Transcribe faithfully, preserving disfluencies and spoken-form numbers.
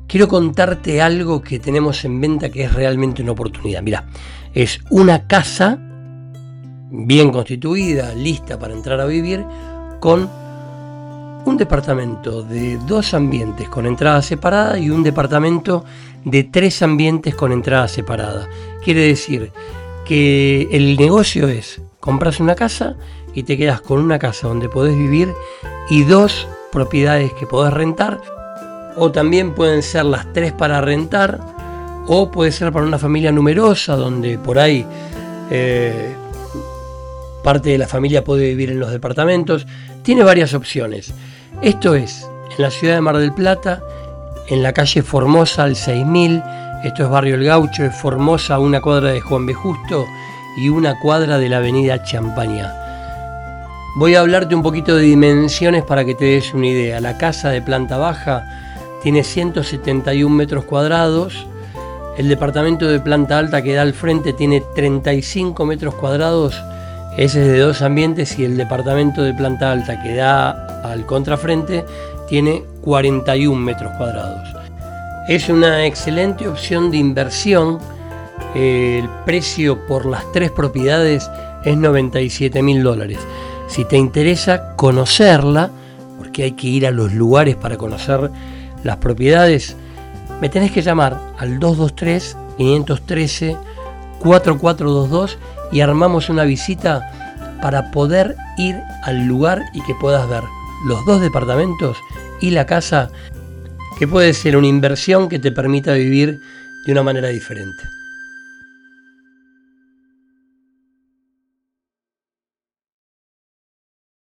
quiero contarte algo que tenemos en venta que es realmente una oportunidad. Mirá, es una casa bien constituida, lista para entrar a vivir, con un departamento de dos ambientes con entrada separada y un departamento de tres ambientes con entrada separada. Quiere decir que el negocio es: compras una casa y te quedas con una casa donde podés vivir y dos propiedades que podés rentar, o también pueden ser las tres para rentar, o puede ser para una familia numerosa donde por ahí eh, parte de la familia puede vivir en los departamentos. Tiene varias opciones. Esto es en la ciudad de Mar del Plata, en la calle Formosa al seis mil. Esto es Barrio El Gaucho, es Formosa, una cuadra de Juan B. Justo y una cuadra de la avenida Champaña. Voy a hablarte un poquito de dimensiones para que te des una idea. La casa de planta baja tiene ciento setenta y un metros cuadrados. El departamento de planta alta que da al frente tiene treinta y cinco metros cuadrados. Ese es de dos ambientes, y el departamento de planta alta que da al contrafrente tiene cuarenta y un metros cuadrados. Es una excelente opción de inversión. El precio por las tres propiedades es noventa y siete mil dólares. Si te interesa conocerla, porque hay que ir a los lugares para conocer las propiedades, me tenés que llamar al dos dos tres, cinco uno tres, cuatro cuatro dos dos y armamos una visita para poder ir al lugar y que puedas ver los dos departamentos y la casa, que puede ser una inversión que te permita vivir de una manera diferente.